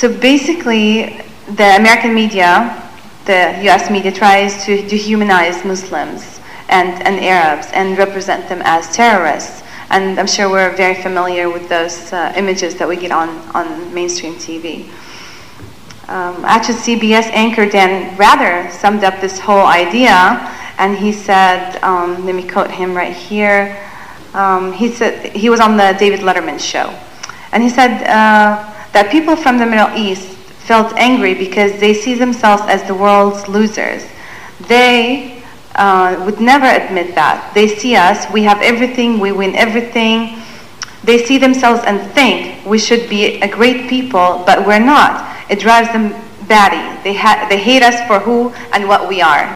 So basically, the American media, the US media, tries to dehumanize Muslims and Arabs and represent them as terrorists. And I'm sure we're very familiar with those images that we get on mainstream TV. Actually, CBS anchor Dan Rather summed up this whole idea, and he said, let me quote him right here. He said, he was on the David Letterman show, and he said that people from the Middle East felt angry because they see themselves as the world's losers. They would never admit that. They see us, we have everything, we win everything. They see themselves and think we should be a great people, but we're not. It drives them batty. They hate us for who and what we are.